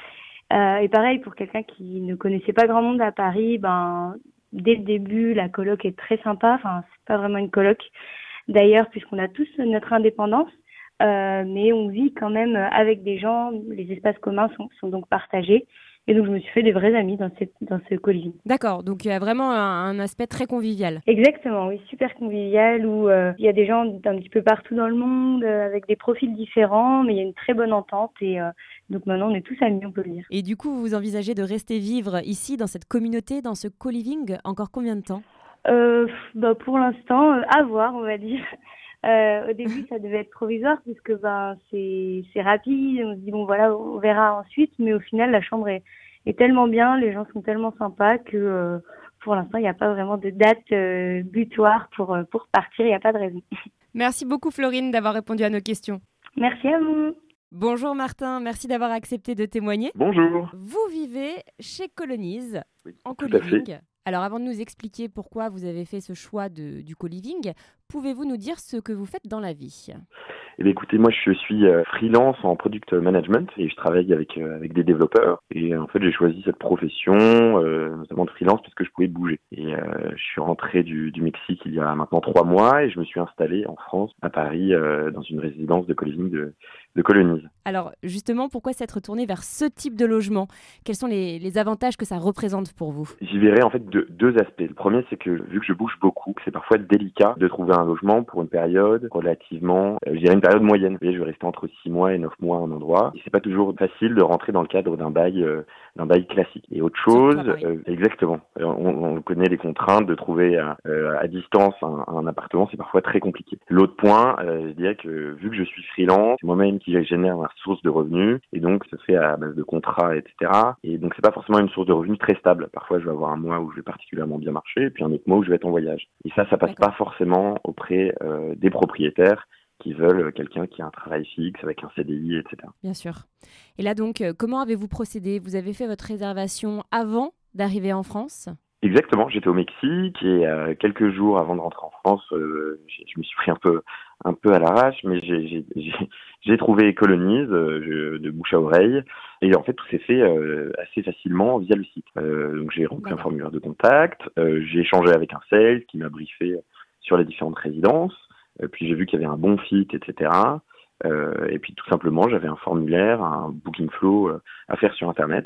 Euh, et pareil, pour quelqu'un qui ne connaissait pas grand monde à Paris, ben dès le début la coloc est très sympa. Enfin, c'est pas vraiment une coloc d'ailleurs puisqu'on a tous notre indépendance. Euh, mais on vit quand même avec des gens, les espaces communs sont, sont donc partagés. Et donc, je me suis fait des vrais amis dans, cette, dans ce co-living. D'accord, donc il y a vraiment un, un aspect très convivial. Exactement, oui, super convivial, où euh, il y a des gens d'un petit peu partout dans le monde, euh, avec des profils différents, mais il y a une très bonne entente. Et euh, donc maintenant, on est tous amis, on peut le dire. Et du coup, vous envisagez de rester vivre ici, dans cette communauté, dans ce co-living, encore combien de temps? Euh, bah, pour l'instant, euh, à voir, on va dire. Euh, au début, ça devait être provisoire puisque ben c'est c'est rapide. On se dit bon voilà, on verra ensuite. Mais au final, la chambre est, est tellement bien, les gens sont tellement sympas que euh, pour l'instant, il n'y a pas vraiment de date euh, butoir pour euh, pour partir. Il n'y a pas de raison. Merci beaucoup Florine d'avoir répondu à nos questions. Merci à vous. Bonjour Martin, merci d'avoir accepté de témoigner. Bonjour. Vous vivez chez Colonize, Oui, en tout à co-living. Alors avant de nous expliquer pourquoi vous avez fait ce choix de, du co-living, pouvez-vous nous dire ce que vous faites dans la vie? Eh bien, écoutez, moi je suis euh, freelance en product management et je travaille avec euh, avec des développeurs. Et euh, en fait, j'ai choisi cette profession, euh, notamment de freelance, parce que je pouvais bouger. Et euh, je suis rentré du, du Mexique il y a maintenant trois mois et je me suis installé en France, à Paris, euh, dans une résidence de co-living de, de Colonize. Alors justement, pourquoi s'être tourné vers ce type de logement? Quels sont les, les avantages que ça représente pour vous? J'y verrai en fait deux, deux aspects. Le premier, c'est que vu que je bouge beaucoup, c'est parfois délicat de trouver un logement pour une période relativement, euh, je dirais une période moyenne. Vous voyez, je vais rester entre six mois et neuf mois à un endroit. Et c'est pas toujours facile de rentrer dans le cadre d'un bail, euh, d'un bail classique. Et autre chose, Surtout à Paris. euh, exactement. Euh, On, on connaît les contraintes de trouver à, euh, à distance un, un appartement, c'est parfois très compliqué. L'autre point, euh, je dirais que vu que je suis freelance, c'est moi-même qui génère ma source de revenus, et donc ça se fait à base de contrats, et cetera. Et donc c'est pas forcément une source de revenus très stable. Parfois, je vais avoir un mois où je vais particulièrement bien marcher, et puis un autre mois où je vais être en voyage. Et ça, ça passe D'accord. pas forcément auprès euh, des propriétaires qui veulent quelqu'un qui a un travail fixe avec un C D I, et cetera. Bien sûr. Et là donc, euh, comment avez-vous procédé? Vous avez fait votre réservation avant d'arriver en France? Exactement, j'étais au Mexique et euh, quelques jours avant de rentrer en France, euh, j'ai- je me suis pris un peu, un peu à l'arrache, mais j'ai, j'ai, j'ai, j'ai trouvé Colonize euh, je- de bouche à oreille et en fait tout s'est fait euh, assez facilement via le site. Euh, donc j'ai rempli un D'accord. formulaire de contact, euh, j'ai échangé avec un sales qui m'a briefé sur les différentes résidences, euh, puis j'ai vu qu'il y avait un bon fit, et cetera. Euh, et puis tout simplement j'avais un formulaire, un booking flow euh, à faire sur internet.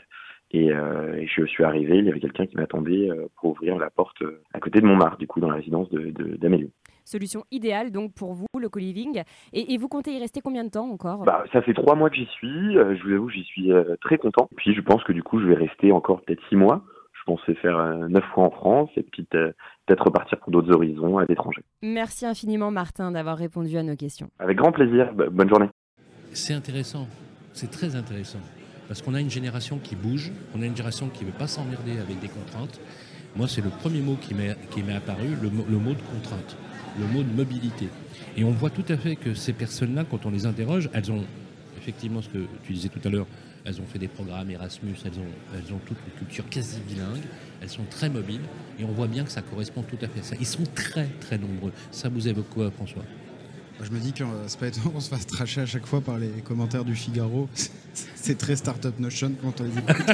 Et, euh, et je suis arrivé, il y avait quelqu'un qui m'attendait euh, pour ouvrir la porte euh, à côté de Montmartre, du coup, dans la résidence de, de, d'Amélie. Solution idéale donc pour vous, le co-living. Et, et vous comptez y rester combien de temps encore ? Bah, ça fait trois mois que j'y suis. Euh, je vous avoue, j'y suis euh, très content. Puis je pense que du coup, je vais rester encore peut-être six mois. Je pensais faire euh, neuf fois en France et puis euh, peut-être repartir pour d'autres horizons à l'étranger. Merci infiniment Martin d'avoir répondu à nos questions. Avec grand plaisir. B- bonne journée. C'est intéressant. C'est très intéressant. Parce qu'on a une génération qui bouge. On a une génération qui ne veut pas s'emmerder avec des contraintes. Moi, c'est le premier mot qui m'est, qui m'est apparu, le, le mot de contrainte. Le mot de mobilité. Et on voit tout à fait que ces personnes-là, quand on les interroge, elles ont effectivement ce que tu disais tout à l'heure, elles ont fait des programmes Erasmus, elles ont, elles ont toute une culture quasi bilingue, elles sont très mobiles, et on voit bien que ça correspond tout à fait à ça. Ils sont très très nombreux. Ça vous évoque quoi, François ? Je me dis que euh, c'est pas étonnant qu'on se fasse tracher à chaque fois par les commentaires du Figaro. C'est très Startup Notion quand on les écoute.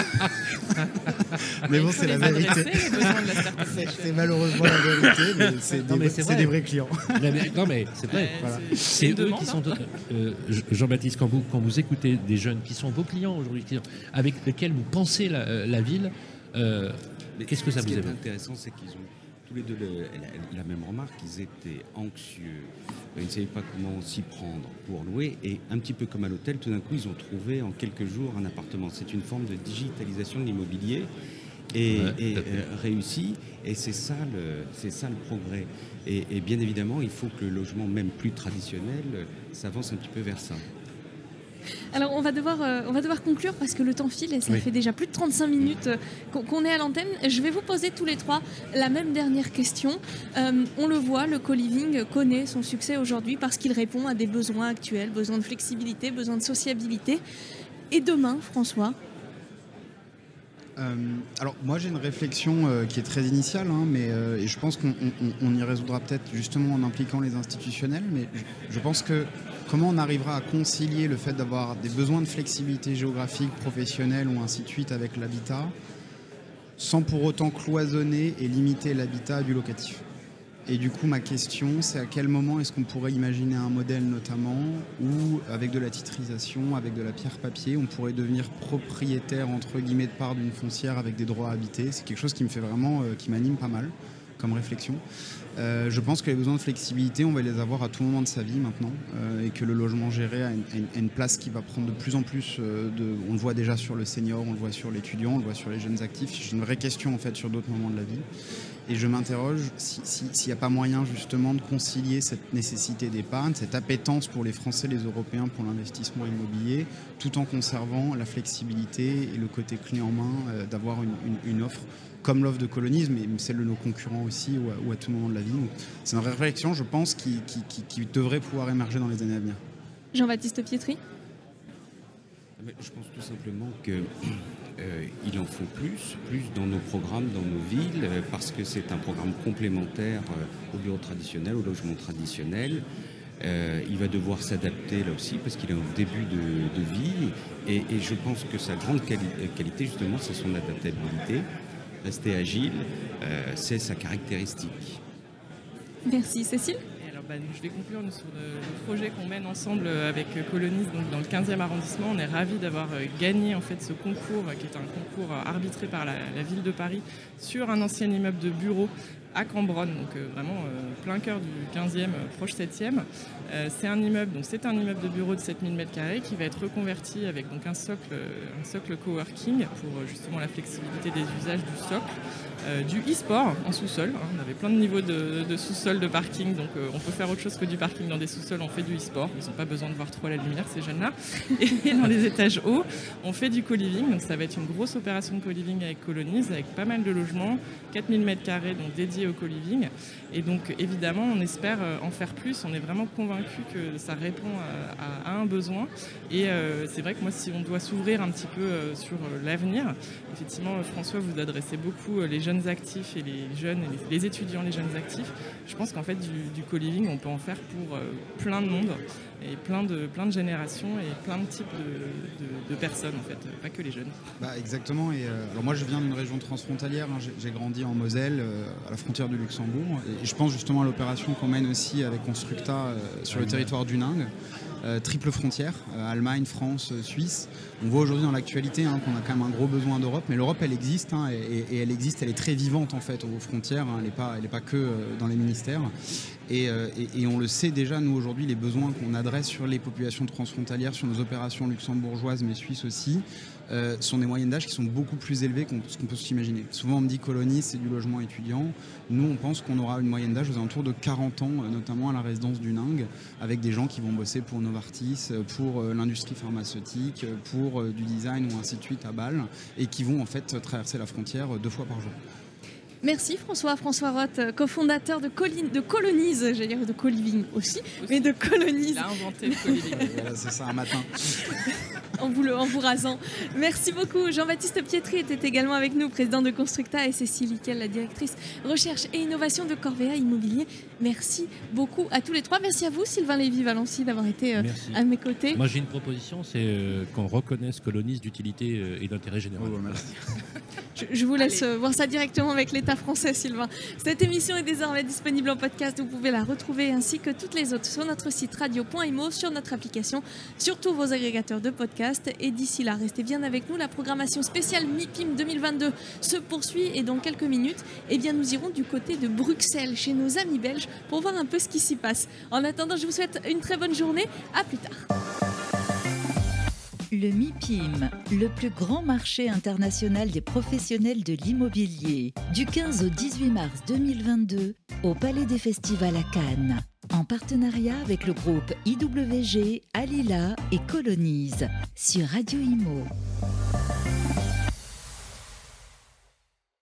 Mais bon, c'est la vérité. C'est, c'est malheureusement la vérité, mais c'est, non, des, mais c'est, c'est des vrais clients. Mais, mais, non, mais c'est vrai. Voilà. C'est, c'est eux demande, qui sont. Euh, Jean-Baptiste, quand vous, quand vous écoutez des jeunes qui sont vos clients aujourd'hui, avec lesquels vous pensez la, la ville, euh, qu'est-ce que ça ce vous évoque ? Ce qui est intéressant, c'est qu'ils ont tous les deux le, la, la même remarque, ils étaient anxieux, ils ne savaient pas comment s'y prendre pour louer, et un petit peu comme à l'hôtel, tout d'un coup ils ont trouvé en quelques jours un appartement. C'est une forme de digitalisation de l'immobilier et, ouais, et euh, réussie, et c'est ça le, c'est ça le progrès. Et, et bien évidemment, il faut que le logement, même plus traditionnel, s'avance un petit peu vers ça. Alors on va devoir, euh, on va devoir conclure parce que le temps file et ça oui. fait déjà plus de trente-cinq minutes euh, qu'on, qu'on est à l'antenne. Je vais vous poser tous les trois la même dernière question. Euh, on le voit, le co-living connaît son succès aujourd'hui parce qu'il répond à des besoins actuels, besoins de flexibilité, besoins de sociabilité. Et demain, François ? Euh, alors moi j'ai une réflexion euh, qui est très initiale, hein, mais euh, et je pense qu'on on, on y résoudra peut-être justement en impliquant les institutionnels, mais je, je pense que comment on arrivera à concilier le fait d'avoir des besoins de flexibilité géographique, professionnelle ou ainsi de suite avec l'habitat, sans pour autant cloisonner et limiter l'habitat du locatif. Et du coup, ma question, c'est à quel moment est-ce qu'on pourrait imaginer un modèle notamment où, avec de la titrisation, avec de la pierre-papier, on pourrait devenir propriétaire, entre guillemets, de part d'une foncière avec des droits à habiter. C'est quelque chose qui me fait vraiment, euh, qui m'anime pas mal comme réflexion. Euh, je pense que les besoins de flexibilité, on va les avoir à tout moment de sa vie maintenant, euh, et que le logement géré a une, a une place qui va prendre de plus en plus, euh, de, on le voit déjà sur le senior, on le voit sur l'étudiant, on le voit sur les jeunes actifs. J'ai une vraie question en fait sur d'autres moments de la vie. Et je m'interroge s'il si, si n'y a pas moyen justement de concilier cette nécessité d'épargne, cette appétence pour les Français, les Européens pour l'investissement immobilier, tout en conservant la flexibilité et le côté clé en main euh, d'avoir une, une, une offre comme l'offre de Colonies, mais celle de nos concurrents aussi, ou à, ou à tout moment de la vie. Donc, c'est une réflexion, je pense, qui, qui, qui, qui devrait pouvoir émerger dans les années à venir. Jean-Baptiste Pietri ? Je pense tout simplement qu'il euh, en faut plus, plus dans nos programmes, dans nos villes, euh, parce que c'est un programme complémentaire euh, au bureau traditionnel, au logement traditionnel. Euh, il va devoir s'adapter là aussi, parce qu'il est au début de, de vie. Et, et je pense que sa grande quali- qualité, justement, c'est son adaptabilité. Rester agile, euh, c'est sa caractéristique. Merci. Cécile ? Bah, je vais conclure sur le, le projet qu'on mène ensemble avec Colonies, donc dans le quinzième arrondissement. On est ravis d'avoir gagné en fait ce concours, qui est un concours arbitré par la, la ville de Paris sur un ancien immeuble de bureaux à Cambronne, donc euh, vraiment euh, plein cœur du quinzième, euh, proche septième. Euh, c'est un immeuble, donc c'est un immeuble de bureau de sept mille mètres carrés qui va être reconverti avec donc un socle, euh, un socle coworking pour euh, justement la flexibilité des usages du socle. Euh, du e-sport en sous-sol, hein. On avait plein de niveaux de, de sous-sol, de parking, donc euh, on peut faire autre chose que du parking dans des sous-sols, on fait du e-sport, ils n'ont pas besoin de voir trop la lumière ces jeunes-là. Et dans les étages hauts, on fait du co-living, donc ça va être une grosse opération de co-living avec Colonies, avec pas mal de logements, quatre mille mètres carrés donc dédiés au co-living. Et donc évidemment on espère en faire plus, on est vraiment convaincus que ça répond à, à, à un besoin. Et euh, c'est vrai que moi si on doit s'ouvrir un petit peu euh, sur euh, l'avenir, effectivement François vous adressez beaucoup euh, les jeunes actifs et les jeunes, les, les étudiants, les jeunes actifs. Je pense qu'en fait du, du co-living on peut en faire pour euh, plein de monde et plein de, plein de générations et plein de types de, de, de personnes en fait, pas que les jeunes. Bah, exactement. Et, euh, alors moi je viens d'une région transfrontalière, hein, j'ai, j'ai grandi en Moselle, euh, à la frontière du Luxembourg, et, et je pense justement à l'opération qu'on mène aussi avec Constructa euh, sur le territoire du Ningue. euh, triple frontière, euh, Allemagne, France, euh, Suisse. On voit aujourd'hui dans l'actualité hein, qu'on a quand même un gros besoin d'Europe, mais l'Europe elle existe hein, et, et elle existe, elle est très vivante en fait aux frontières, hein, elle n'est pas, elle est pas que euh, dans les ministères. Et, euh, et, et on le sait déjà, nous aujourd'hui, les besoins qu'on adresse sur les populations transfrontalières, sur nos opérations luxembourgeoises mais suisses aussi, euh, sont des moyennes d'âge qui sont beaucoup plus élevées qu'on ce qu'on peut s'imaginer. Souvent on me dit colonie, c'est du logement étudiant. Nous on pense qu'on aura une moyenne d'âge aux alentours de quarante ans, euh, notamment à la résidence du Ning, avec des gens qui vont bosser pour Novartis, pour euh, l'industrie pharmaceutique, pour euh, du design ou ainsi de suite à Bâle, et qui vont en fait traverser la frontière deux fois par jour. Merci François, François Roth, cofondateur de, Coli- de Colonize, j'allais dire de Coliving aussi, aussi, mais de Colonize. Il a inventé le Coliving. Voilà, c'est ça, un matin. en, vous le, en vous rasant. Merci beaucoup. Jean-Baptiste Pietri était également avec nous, président de Constructa, et Cécile Lickel, la directrice recherche et innovation de Corvéa Immobilier. Merci beaucoup à tous les trois. Merci à vous, Sylvain Lévy-Valency, d'avoir été euh, à mes côtés. Moi, j'ai une proposition, c'est euh, qu'on reconnaisse Colonize d'utilité euh, et d'intérêt général. Oh, merci. Je, je vous laisse Allez. voir ça directement avec l'État français, Sylvain. Cette émission est désormais disponible en podcast. Vous pouvez la retrouver ainsi que toutes les autres sur notre site radio point imo, sur notre application, sur tous vos agrégateurs de podcasts. Et d'ici là, restez bien avec nous. La programmation spéciale MIPIM deux mille vingt-deux se poursuit et dans quelques minutes, eh bien, nous irons du côté de Bruxelles, chez nos amis belges, pour voir un peu ce qui s'y passe. En attendant, je vous souhaite une très bonne journée. À plus tard. Le MIPIM, le plus grand marché international des professionnels de l'immobilier, du quinze au dix-huit mars deux mille vingt-deux, au Palais des Festivals à Cannes, en partenariat avec le groupe I W G, Alila et Colonize, sur Radio Imo.